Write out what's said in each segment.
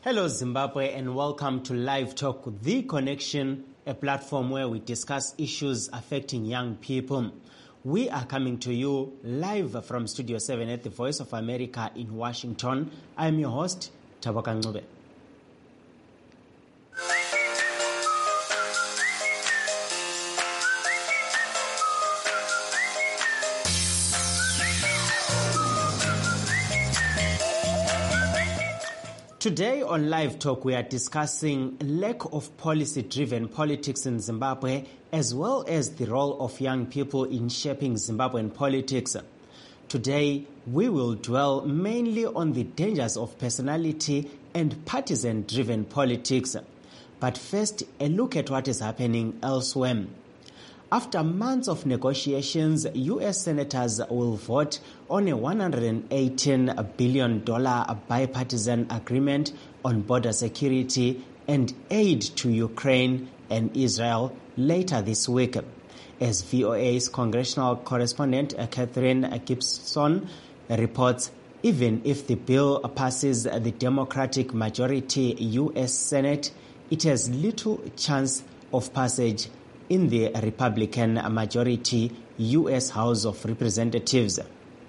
Hello Zimbabwe and welcome to Live Talk, The Connection, a platform where we discuss issues affecting young people. We are coming to you live from Studio 7 at the Voice of America in Washington. I'm your host, Tabaka Ncube. Today on Live Talk, we are discussing lack of policy-driven politics in Zimbabwe, as well as the role of young people in shaping Zimbabwean politics. Today, we will dwell mainly on the dangers of personality and partisan-driven politics. But first, a look at what is happening elsewhere. After months of negotiations, U.S. senators will vote on a $118 billion bipartisan agreement on border security and aid to Ukraine and Israel later this week. As VOA's congressional correspondent Catherine Gibson reports, even if the bill passes the Democratic majority U.S. Senate, it has little chance of passage in the Republican majority U.S. House of Representatives.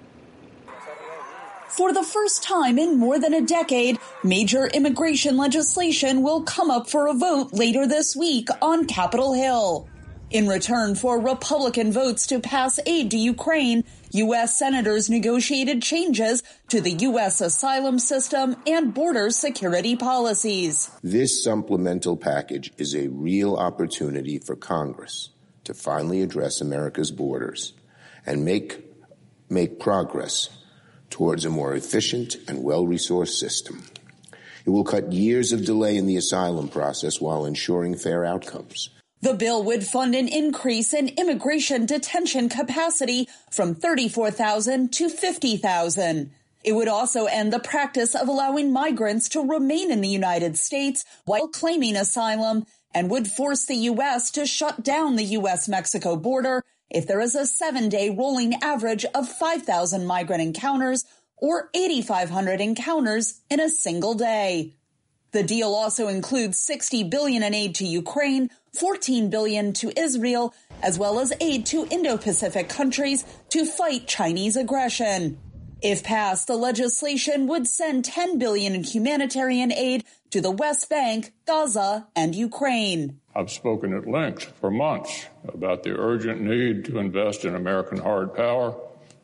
For the first time in more than a decade, major immigration legislation will come up for a vote later this week on Capitol Hill. In return for Republican votes to pass aid to Ukraine, U.S. senators negotiated changes to the U.S. asylum system and border security policies. This supplemental package is a real opportunity for Congress to finally address America's borders and make progress towards a more efficient and well-resourced system. It will cut years of delay in the asylum process while ensuring fair outcomes. The bill would fund an increase in immigration detention capacity from 34,000 to 50,000. It would also end the practice of allowing migrants to remain in the United States while claiming asylum and would force the U.S. to shut down the U.S.-Mexico border if there is a 7-day rolling average of 5,000 migrant encounters or 8,500 encounters in a single day. The deal also includes $60 billion in aid to Ukraine, $14 billion to Israel, as well as aid to Indo-Pacific countries to fight Chinese aggression. If passed, the legislation would send $10 billion in humanitarian aid to the West Bank, Gaza, and Ukraine. I've spoken at length for months about the urgent need to invest in American hard power,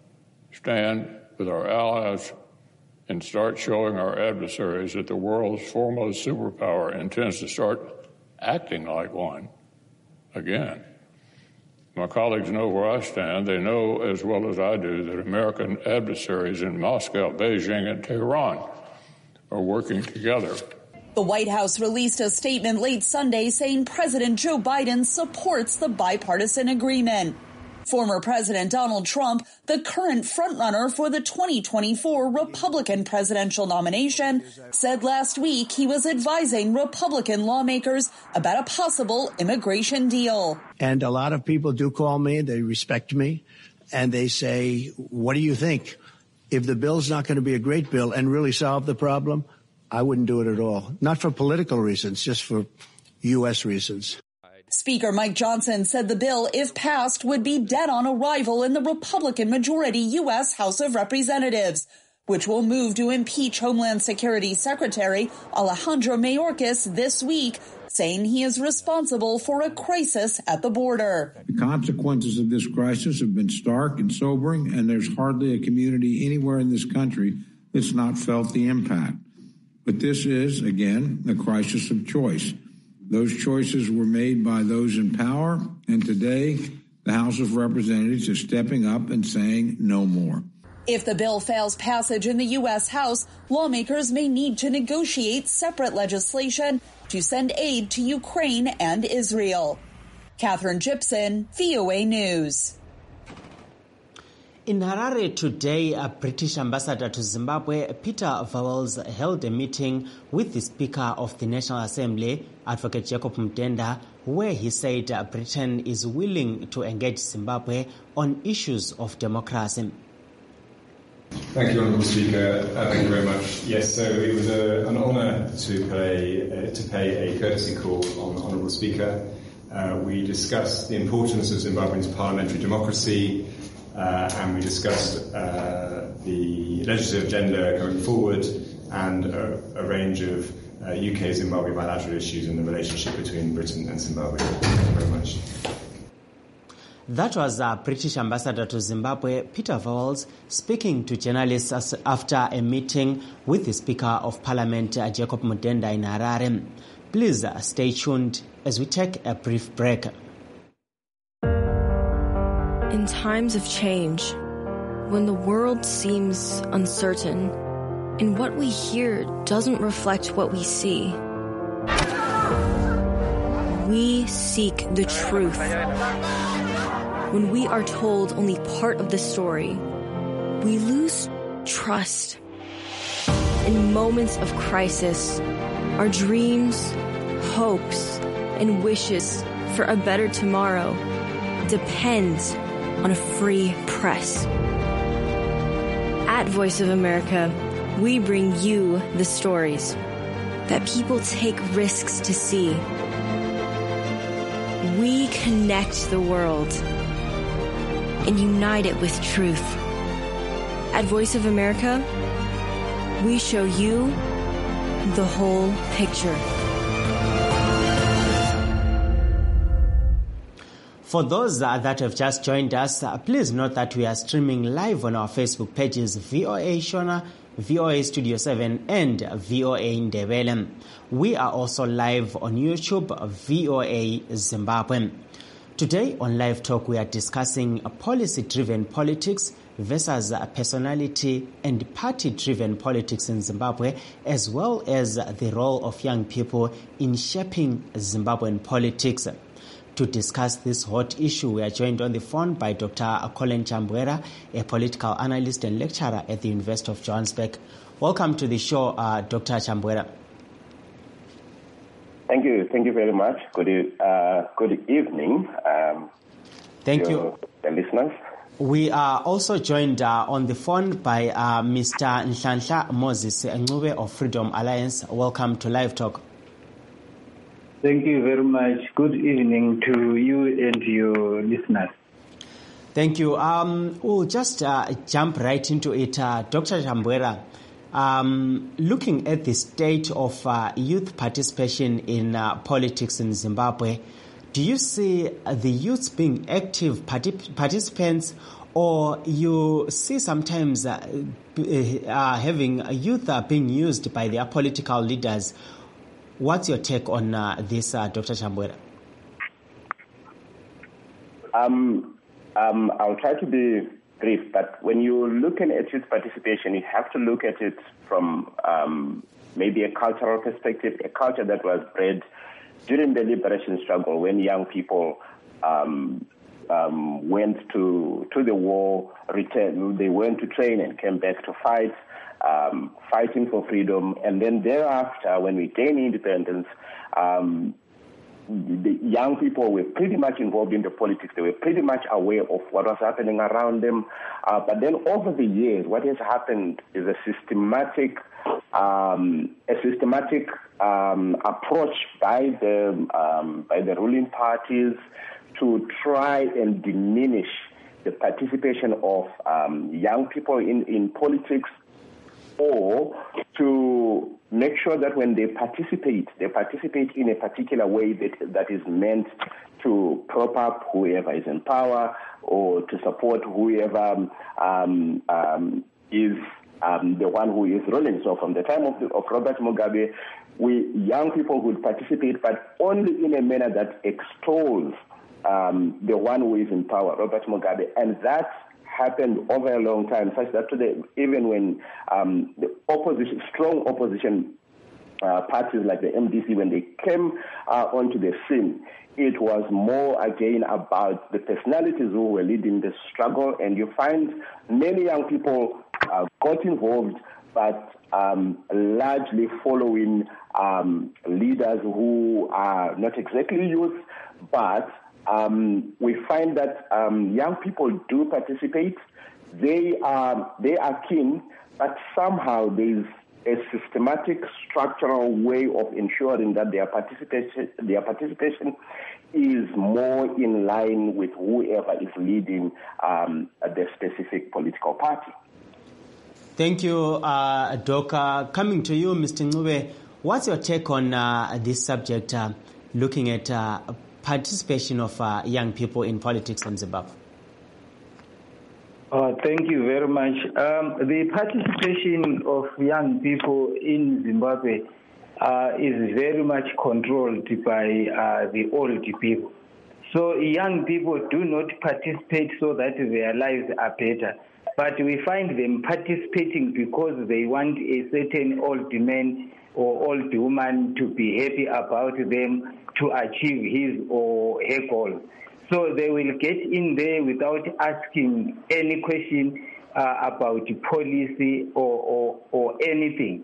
stand with our allies, and start showing our adversaries that the world's foremost superpower intends to start acting like one again. My colleagues know where I stand. They know as well as I do that American adversaries in Moscow, Beijing, and Tehran are working together. The White House released a statement late Sunday saying President Joe Biden supports the bipartisan agreement. Former President Donald Trump, the current frontrunner for the 2024 Republican presidential nomination, said last week he was advising Republican lawmakers about a possible immigration deal. And a lot of people do call me, they respect me, and they say, what do you think? If the bill's not going to be a great bill and really solve the problem, I wouldn't do it at all. Not for political reasons, just for U.S. reasons. Speaker Mike Johnson said the bill, if passed, would be dead on arrival in the Republican-majority U.S. House of Representatives, which will move to impeach Homeland Security Secretary Alejandro Mayorkas this week, saying he is responsible for a crisis at the border. The consequences of this crisis have been stark and sobering, and there's hardly a community anywhere in this country that's not felt the impact. But this is, again, a crisis of choice. Those choices were made by those in power, and today the House of Representatives is stepping up and saying no more. If the bill fails passage in the U.S. House, lawmakers may need to negotiate separate legislation to send aid to Ukraine and Israel. Catherine Gibson, VOA News. In Harare today, a British ambassador to Zimbabwe, Peter Vowles, held a meeting with the Speaker of the National Assembly, Advocate Jacob Mtenda, where he said Britain is willing to engage Zimbabwe on issues of democracy. Thank you, Honourable Speaker. Thank you very much. Yes, so it was an honour to pay a courtesy call on Honourable Speaker. We discussed the importance of Zimbabwe's parliamentary democracy, and we discussed the legislative agenda going forward and a range of UK-Zimbabwe bilateral issues in the relationship between Britain and Zimbabwe. Thank you very much. That was British Ambassador to Zimbabwe, Peter Vowles, speaking to journalists after a meeting with the Speaker of Parliament, Jacob Mudenda, in Harare. Please stay tuned as we take a brief break. In times of change, when the world seems uncertain and what we hear doesn't reflect what we see, we seek the truth. When we are told only part of the story, we lose trust. In moments of crisis, our dreams, hopes, and wishes for a better tomorrow depends on a free press. At Voice of America, we bring you the stories that people take risks to see. We connect the world and unite it with truth. At Voice of America, we show you the whole picture. For those that have just joined us, please note that we are streaming live on our Facebook pages, VOA Shona, VOA Studio 7, and VOA Ndebele. We are also live on YouTube, VOA Zimbabwe. Today on Live Talk, we are discussing policy-driven politics versus personality and party-driven politics in Zimbabwe, as well as the role of young people in shaping Zimbabwean politics. To discuss this hot issue, we are joined on the phone by Dr. Colin Chambwera, a political analyst and lecturer at the University of Johannesburg. Welcome to the show, Dr. Chambwera. Thank you. Thank you very much. Good evening. Thank you. The listeners. We are also joined on the phone by Mr. Nhlanhla Moses Ncube of Freedom Alliance. Welcome to Live Talk. Thank you very much. Good evening to you and your listeners. Thank you. We'll just jump right into it. Dr. Chambwera, looking at the state of youth participation in politics in Zimbabwe, do you see the youths being active participants, or you see sometimes having youth being used by their political leaders? What's your take on this, Dr. Chambwera? I'll try to be brief, but when you're looking at youth participation, you have to look at it from maybe a cultural perspective, a culture that was bred during the liberation struggle when young people went to the war, returned, they went to train and came back to fight, fighting for freedom. And then thereafter, when we gained independence, the young people were pretty much involved in the politics. They were pretty much aware of what was happening around them. But then over the years, what has happened is a systematic approach by the ruling parties to try and diminish the participation of young people in politics, or to make sure that when they participate in a particular way that is meant to prop up whoever is in power or to support whoever is the one who is ruling. So from the time of Robert Mugabe, young people would participate, but only in a manner that extols the one who is in power, Robert Mugabe, and that happened over a long time, such that today, even when the strong opposition parties like the MDC, when they came onto the scene, it was more again about the personalities who were leading the struggle, and you find many young people got involved, but largely following leaders who are not exactly youth, but we find that young people do participate. they are keen, but somehow there's a systematic, structural way of ensuring that their participation is more in line with whoever is leading the specific political party. Thank you, Doka. Coming to you, Mr. Ncube, what's your take on this subject, looking at participation of young people in politics in Zimbabwe? Thank you very much. The participation of young people in Zimbabwe is very much controlled by the old people. So young people do not participate so that their lives are better, but we find them participating because they want a certain old man or old woman to be happy about them to achieve his or her goal. So they will get in there without asking any question about policy or anything.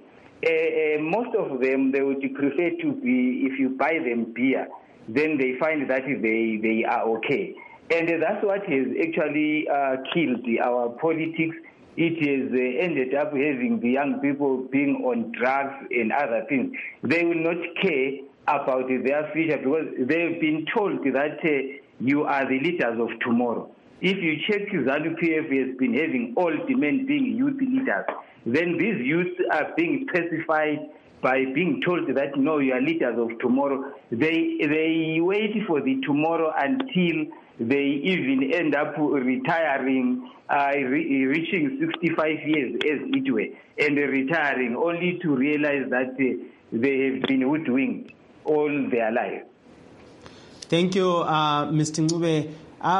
Most of them, they would prefer to be, if you buy them beer, then they find that they are okay. And that's what has actually killed our politics. It has ended up having the young people being on drugs and other things. They will not care about their future because they've been told that you are the leaders of tomorrow. If you check, ZANU-PF has been having old men being youth leaders. Then these youths are being specified by being told that, no, you are leaders of tomorrow. They wait for the tomorrow until they even end up retiring, reaching 65 years as it were, and retiring only to realize that they have been hoodwinked all their life. Thank you, Mr. Ncube.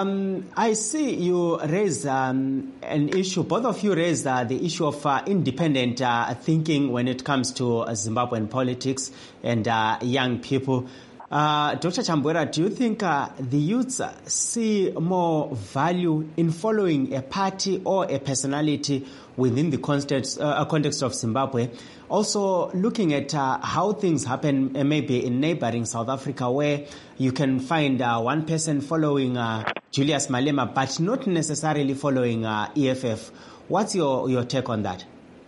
I see you raise an issue. Both of you raised the issue of independent thinking when it comes to Zimbabwean politics and young people. Dr. Chambwera, do you think the youths see more value in following a party or a personality within the context of Zimbabwe? Also, looking at how things happen maybe in neighboring South Africa, where you can find one person following Julius Malema, but not necessarily following EFF. What's your take on that?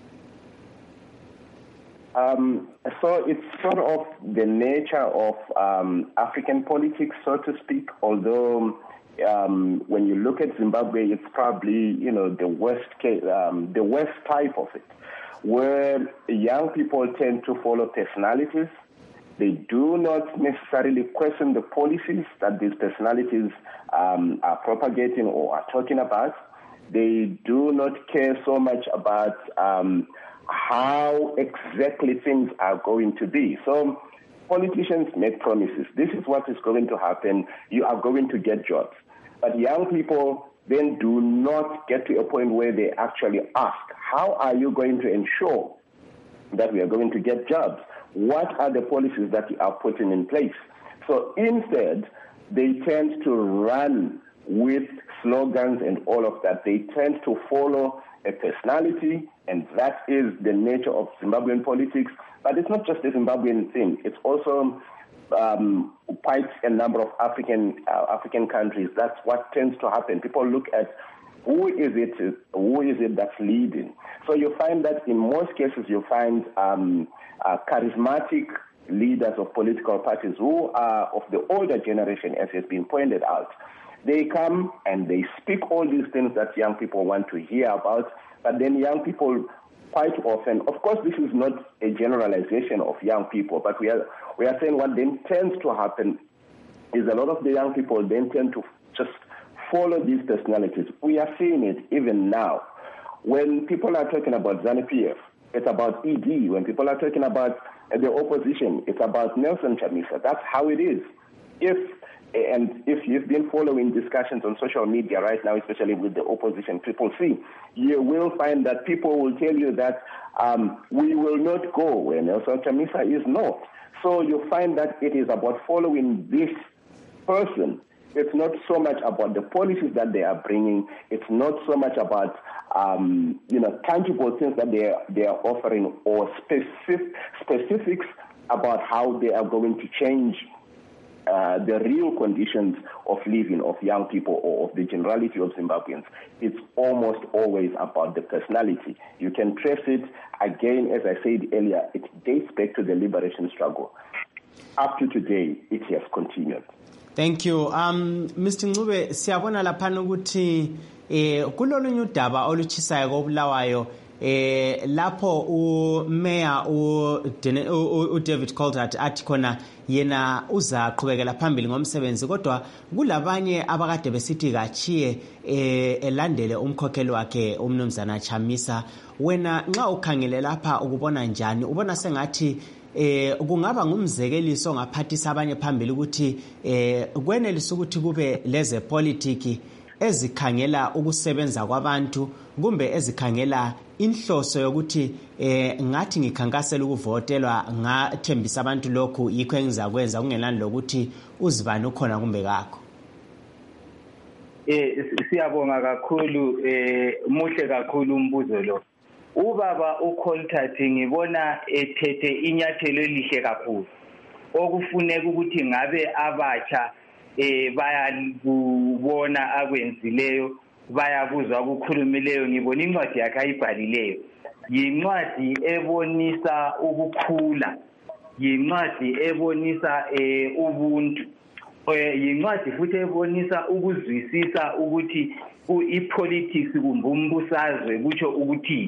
So it's sort of the nature of African politics, so to speak, although when you look at Zimbabwe, it's probably, the worst case, the worst type of it, where young people tend to follow personalities. They do not necessarily question the policies that these personalities are propagating or are talking about. They do not care so much about how exactly things are going to be. So politicians make promises. This is what is going to happen. You are going to get jobs. But young people then do not get to a point where they actually ask, how are you going to ensure that we are going to get jobs? What are the policies that you are putting in place? So instead, they tend to run with slogans and all of that. They tend to follow a personality, and that is the nature of Zimbabwean politics. But it's not just a Zimbabwean thing. It's also quite a number of African countries. That's what tends to happen. People look at who is it that's leading. So you find that in most cases you find charismatic leaders of political parties who are of the older generation, as has been pointed out. They come and they speak all these things that young people want to hear about, but then young people quite often, of course this is not a generalization of young people, but we are saying what then tends to happen is a lot of the young people then tend to just follow these personalities. We are seeing it even now. When people are talking about ZANU-PF, it's about ED. When people are talking about the opposition, it's about Nelson Chamisa. That's how it is. If you've been following discussions on social media right now, especially with the opposition, Triple C, you will find that people will tell you that we will not go where Nelson Chamisa is not. So you find that it is about following this person. It's not so much about the policies that they are bringing. It's not so much about tangible things that they are offering or specifics about how they are going to change the real conditions of living of young people or of the generality of Zimbabweans, it's almost always about the personality. You can trace it, again, as I said earlier, it dates back to the liberation struggle. Up to today, it has continued. Thank you. Mr. Ncube, siyabona laphana ukuthi kulolunye udaba olutshisayo koBulawayo lapho uMayor uDavid Coltart athi khona yena uza qhubekela phambili ngomsebenzi kodwa kulabanye abakade besithi kachiye elandele umkhokheli wakhe umnumzana Chamisa. Wena nxa ukhangele lapha ukubona njani? Ubona sengathi kungaba ngumzekeliso ngaphathisa abanye phambili ukuthi kwenelisa ukuthi kube leze politiki ezikhangela ukusebenza kwabantu kumbe ezikhangela inhloso yokuthi ngathi ngikhankasela ukuvotelwa ngathembisa abantu lokhu yikho engizakwenza kungenani lokuthi uzibani ukhona kumbe kakho? Siyabonga kakhulu, muhle kakhulu umbuzo lo. Ubaba uColtart ngibona ethethe inyathelo elihle kakhulu okufuneka ukuthi ngabe abatsha bayakubona akwenzileyo, bayakuzwa ukukhulumileyo. Ngibona incwadi yakhe ayibhalileyo, yincwadi ebonisa ukukhula, yincwadi ebonisa ubuntu, yincwadi futhi ebonisa ukuzwisisa ukuthi ipolitics kumbe umbusazwe kutsho ukuthi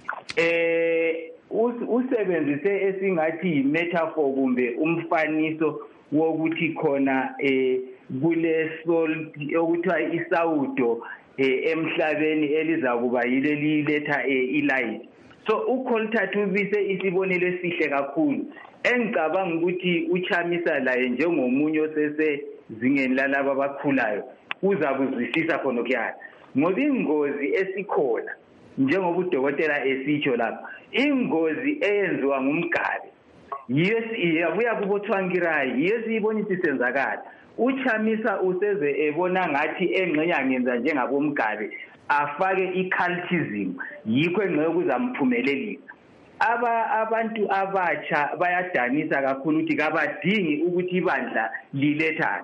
usebenzise esingathi metaphor kumbe umfaniso wokuthi khona kule salt okuthiwa isawudo emhlabeni elizakuba yileli letha ilight. So uColtart ubise isibonelo esihle kakhulu engicabanga ukuthi uChamisa laye njengomunye osesezingeni lalabo abakhulayo uzakuzwisisa khona kuyana, ngoba ingozi esikhona njengoba udokotela esitsho lapha, ingozi eyenziwa ngumgabe yabuya kubothwangirayi yesiyibona ukuthi senzakala. uChamisa useze ebona ngathi engxenye angenza njengabomgabe afake icultism, yikho engxenye kuzamphumelelisa. Abantu abatsha bayadanisa kakhulu ukuthi kabadingi ukuthi ibandla lilethane.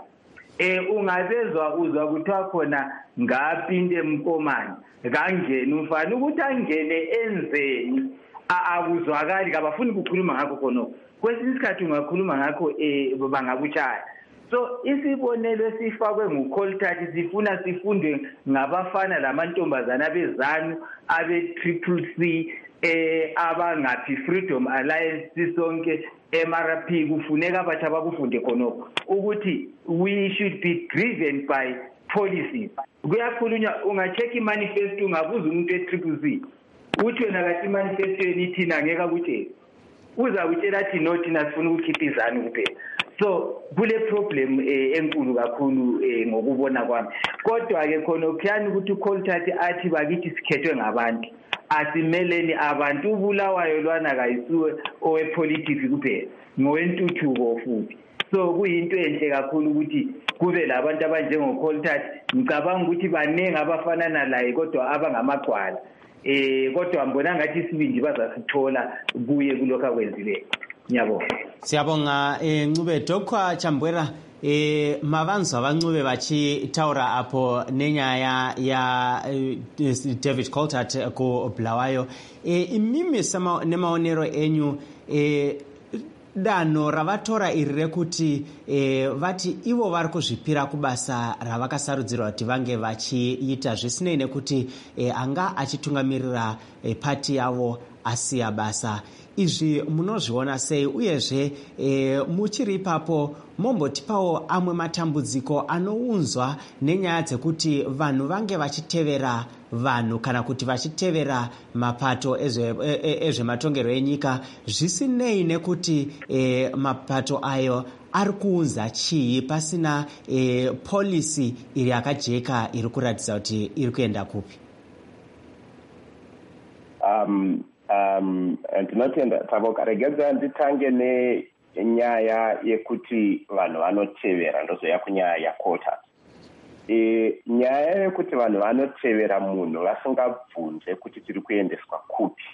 Ungabezwa uzwa kuthiwa khona ngapinde emkomani kangena umfana ukuthi angene enzeni akuzwakali, kabafuni ukukhuluma ngakho khona. Kwesinye isikhathi ungakhuluma ngakho bangakuchaya. So isibonelo esifakwe nguColtart sifuna sifunde ngabafana lamantombazana bezanu abe-CCC abangaphi Freedom Alliance sisonke MRP kufuneka abatsha bakufunde khonokho ukuthi we should be driven by policies. Kuyakhulunywa, unga-check imanifesto ungabuza umuntu e-CCC uthi wena kathi imanifestweni ithina ngeke akutshela, uzakutshela athi no thina sifuna ukukhipha izanu kuphela. So kule problem enkulu kakhulu ngokubona kwami. Kodwa-ke khona ukhiyani ukuthi uColtart athi bakithi sikhethwe ngabantu, asimeleni abantu. uBulawayo lwana kayisuwe owepolitics kuphela, ngowentuthuko futhi. So kuyinto enhle kakhulu ukuthi kube labantu abanjengoColtart. Ngicabanga ukuthi baningi abafanana laye kodwa abangamagwala. Kodwa ngibona ngathi isibindi bazasithola kuye kulokho akwenzileyo. Ngiyabonga. Siyabonga Ncube. Dr. Chambwera, mavanzwa vaNcube vachitaura apo nenyaya ya David Coltart ku Bulawayo, imimi nemaonero enyu danho ravatora iri rekuti vati ivo vari kuzvipira kubasa ravakasarudzirwa kuti vange vachiita zvisinei nekuti anga achitungamirira pati yavo asiya basa. Izvi munozviona sei, uyezve muchiri ipapo mombotipawo amwe matambudziko anounzwa nenyaya dzekuti vanhu vange vachitevera vanhu kana kuti vachitevera mapato ezvematongero enyika zvisinei nekuti mapato ayo ari kuunza chii, pasina polisi iri yakajeka iri kuratidza kuti iri kuenda kupi? Ndinotenda Tavoka, regedza nditange nenyaya yekuti vanhu vanotevera ndozoya kunyaya yaColtart. Nyaya yekuti vanhu vanotevera munhu vasingabvunze kuti tiri kuendeswa kupi,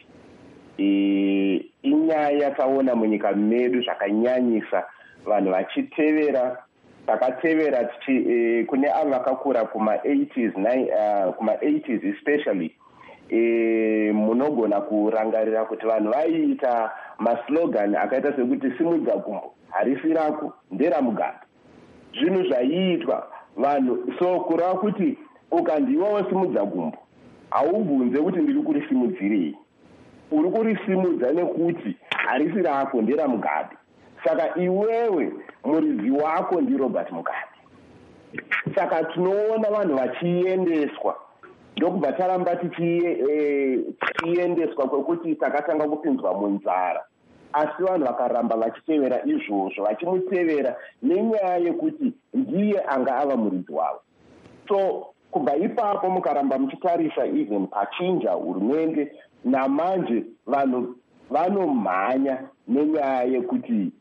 inyaya yataona munyika medu zvakanyanyisa, vanhu vachitevera takatevera kune avo vakakura kuma-80s especially munogona kurangarira kuti vanhu vaiita maslogan akaita sekuti simudza gumbo harisi rako nderamugabe. Zvinhu zvaiitwa vanhu, so kureva kuti ukandiwawo simudza gumbo haubvunze kuti ndiri kurisimudzirei, uri kurisimudza nekuti harisi rako nderamugabe. Saka iwewe muridzi wako ndiRobert Mugabe. Saka tinoona vanhu vachiendeswa, ndokubva taramba tichiendeswa kwekuti takatanga kupinzwa munzara. Asi vanhu vakaramba vachitevera izvozvo, vachimutevera nenyaya yekuti ndiye anga ava muridzi wavo. So kubva ipapo mukaramba muchitarisa even pachinja hurumende, namanje vanhu vanomhanya nenyaya yekuti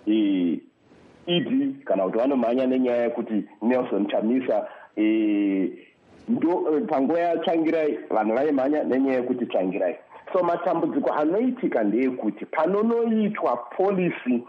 idi kana kuti vanomhanya nenyaya yekuti Nelson Chamisa panguva yaTsvangirai vanhu vaimhanya nenyaya yekuti Tsvangirai. So matambudziko anoitika ndeyekuti panonoitwa policy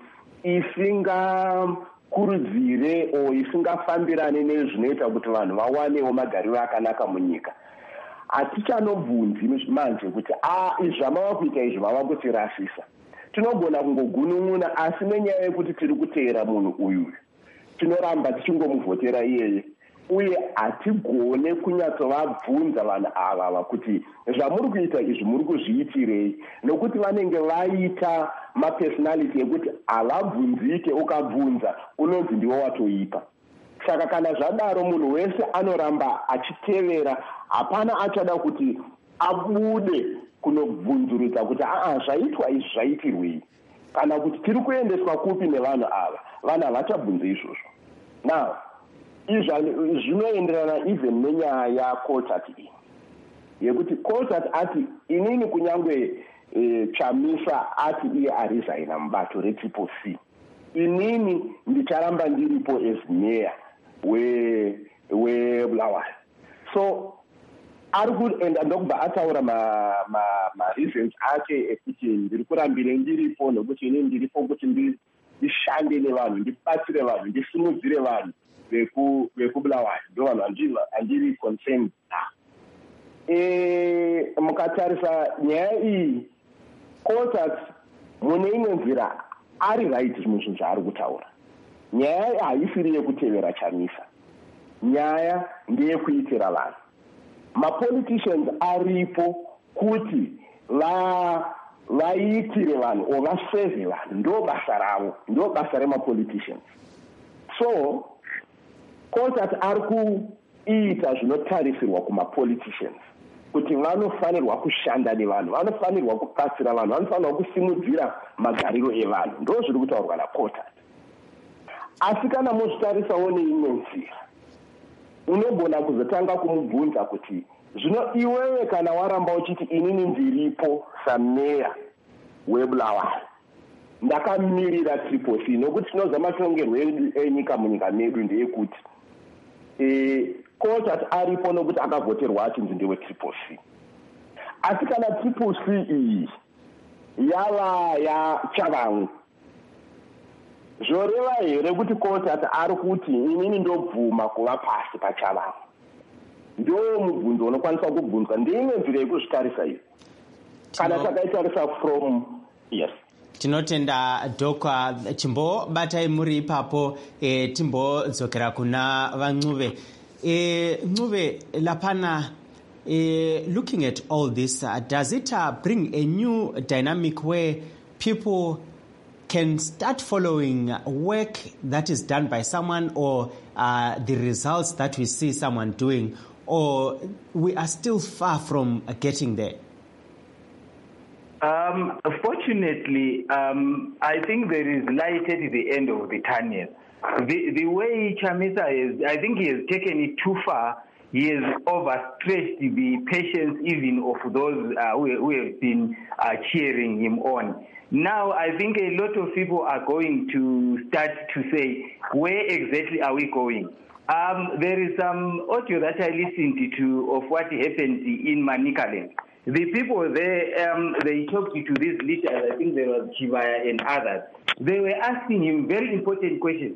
isingakurudzire o isingafambirane nezvinoita kuti vanhu vawanewo magariro akanaka munyika, hatichanobvunzi manje kuti izvi zvamava kuita izvi vava kutirasisa. Tinogona kungogunun'una, asi nenyaya yekuti tiri kuteera munhu uyu tinoramba tichingomuvhotera iyeye, uye hatigone kunyatsovabvunza vanhu ava kuti zvamuri kuita izvi muri kuzviitirei, nokuti vanenge vaita mapersonality ekuti havabvunzike, ukabvunza unonzi ndiwo watoipa. Saka kana zvadaro munhu wese anoramba achitevera, hapana achada kuti abude kunobvunzurudza kuti zvaitwa izvi zvaitirwei, kana kuti tiri kuendeswa kupi nevanhu ava. Vanhu havachabvunze izvozvo. Now izvi zvinoenderana even nenyaya yaCotat iyi yekuti Cotat ati inini kunyangwe Chamisa ati iye arizaina mubato reTriple C, inini ndicharamba ndiripo as mayor weBulawayo. So ari kuenda ndokubva ataura ma-reasons ake ekuti ndiri kurambire ndiripo, nokuti inini ndiripo kuti ndishande nevanhu, ndibatsire vanhu, ndisimudzire vanhu vekuBulawayo, ndo vanhu andiri concerned na. Mukatarisa nyaya iyi, Cotat mune imwe nzira ari right zvimwe zvinhu zvaari kutaura. Nyaya haisiri yekutevera Chamisa, nyaya ndeyekuitira vanhu. Mapoliticians aripo kuti vaitire vanhu o vaseve vanhu, ndo basa ravo, ndo basa remapoliticians. So Cotat ari kuita zvinotarisirwa kumapoliticians kuti vanofanirwa kushanda nevanhu, vanofanirwa kubatsira vanhu, vanofanirwa kusimudzira magariro evanhu, ndo zviri kutaurwa naCotat. Asi kana muzvitarisawo neimwe nzira, unogona kuzotanga kumubvunza kuti zvino iwewe kana waramba uchiti inini ndiripo sameya weBulawayo, ndakamirira Triple C, nokuti tinoziva matongerwo enyika munyika medu ndeyekuti Cotat aripo nokuti akavhoterwa achinzi ndewe Triple C. Asi kana Triple C iyi yava yachavamwe, zvoreva here kuti Cotat ari kuti inini ndobvuma kuva pasi pachavamwe? Ndo mubvunzo unokwanisa kubvunzwa. Ndimwe nzira yekuzvitarisa iyo kana takaitarisa from yes. Tinotenda Dr. Chimbobatai muri ipapo, timbodzokera kuna vaNcuve. Ncuve lapana, looking at all this, does it bring a new dynamic where people can start following work that is done by someone, or the results that we see someone doing, or we are still far from getting there? Fortunately, I think there is light at the end of the tunnel. The way Chamisa is, I think he has taken it too far. He has overstretched the patience even of those who have been cheering him on. Now, I think a lot of people are going to start to say, where exactly are we going? There is some audio that I listened to of what happened in Manicaland. The people there, they talked to these leaders, I think there was Chivaya and others. They were asking him very important questions.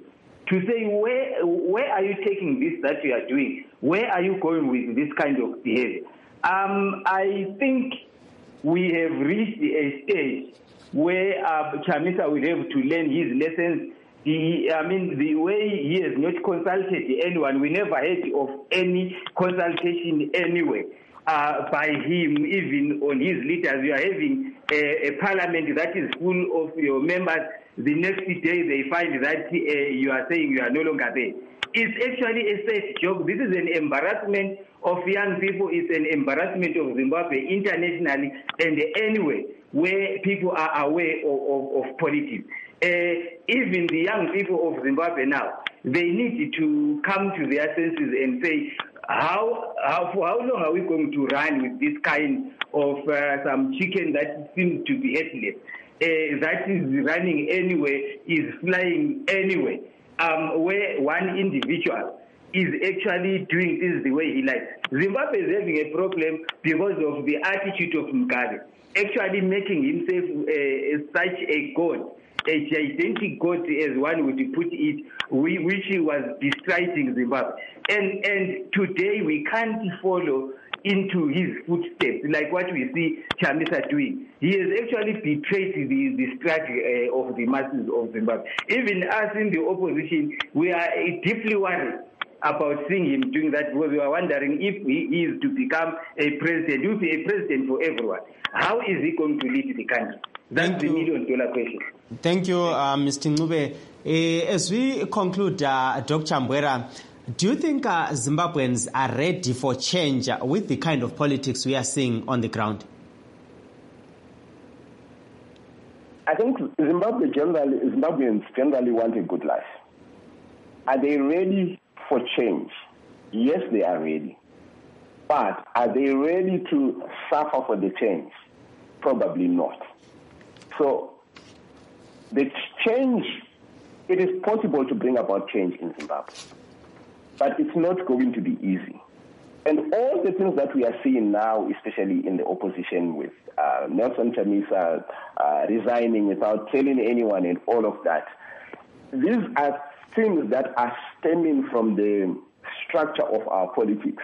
to say, where are you taking this that you are doing? Where are you going with this kind of behavior? I think we have reached a stage where Chamisa will have to learn his lessons. The way he has not consulted anyone, we never heard of any consultation anyway by him, even on his leaders. You are having a parliament that is full of your members. The next day they find that you are saying you are no longer there. It's actually a safe job. This is an embarrassment of young people. It's an embarrassment of Zimbabwe internationally and anyway where people are aware of politics. Even the young people of Zimbabwe now, they need to come to their senses and say, for how long are we going to run with this kind of some chicken that seems to be headless, that is running anyway, is flying anyway, where one individual is actually doing things the way he likes. Zimbabwe is having a problem because of the attitude of Mugabe, actually making himself such a god, a gigantic god, as one would put it, which he was destroying Zimbabwe. And today we can't follow into his footsteps, like what we see Chamisa doing. He has actually betrayed the strategy of the masses of Zimbabwe. Even us in the opposition, we are deeply worried about seeing him doing that, because we are wondering if he is to become a president. He will be a president for everyone. How is he going to lead the country? That's the million-dollar question. Thank you, Mr. Ncube. As we conclude, Dr. Mbwera, do you think Zimbabweans are ready for change with the kind of politics we are seeing on the ground? I think Zimbabweans generally want a good life. Are they ready for change? Yes, they are ready. But are they ready to suffer for the change? Probably not. So the change, it is possible to bring about change in Zimbabwe, but it's not going to be easy. And all the things that we are seeing now, especially in the opposition with Nelson Chamisa resigning without telling anyone and all of that, these are things that are stemming from the structure of our politics,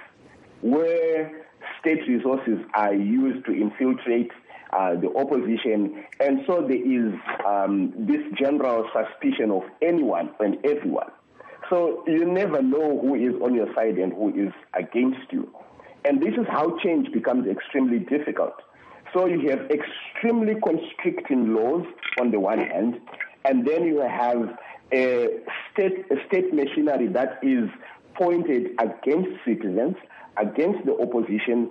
where state resources are used to infiltrate the opposition, and so there is this general suspicion of anyone and everyone. So you never know who is on your side and who is against you. And this is how change becomes extremely difficult. So you have extremely constricting laws on the one hand, and then you have a state machinery that is pointed against citizens, against the opposition,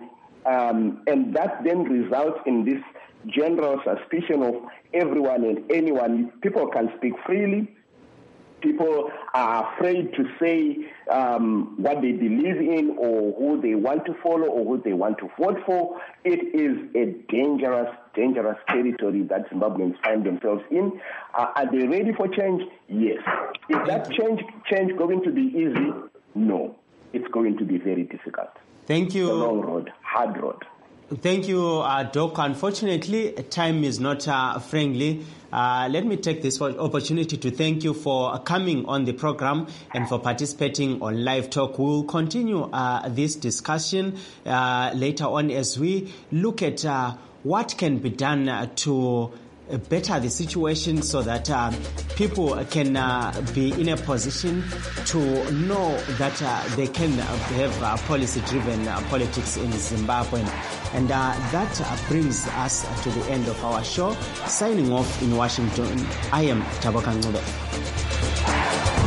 and that then results in this general suspicion of everyone and anyone. People can speak freely. People are afraid to say what they believe in or who they want to follow or who they want to vote for. It is a dangerous, dangerous territory that Zimbabweans find themselves in. Are they ready for change? Yes. Is that change going to be easy? No. It's going to be very difficult. Thank you. It's a long road, hard road. Thank you, Doc. Unfortunately, time is not friendly. Let me take this opportunity to thank you for coming on the program and for participating on Live Talk. We'll continue this discussion later on as we look at what can be done to better the situation so that people can be in a position to know that they can have policy-driven politics in Zimbabwe. And that brings us to the end of our show. Signing off in Washington, I am Taboka Ncube.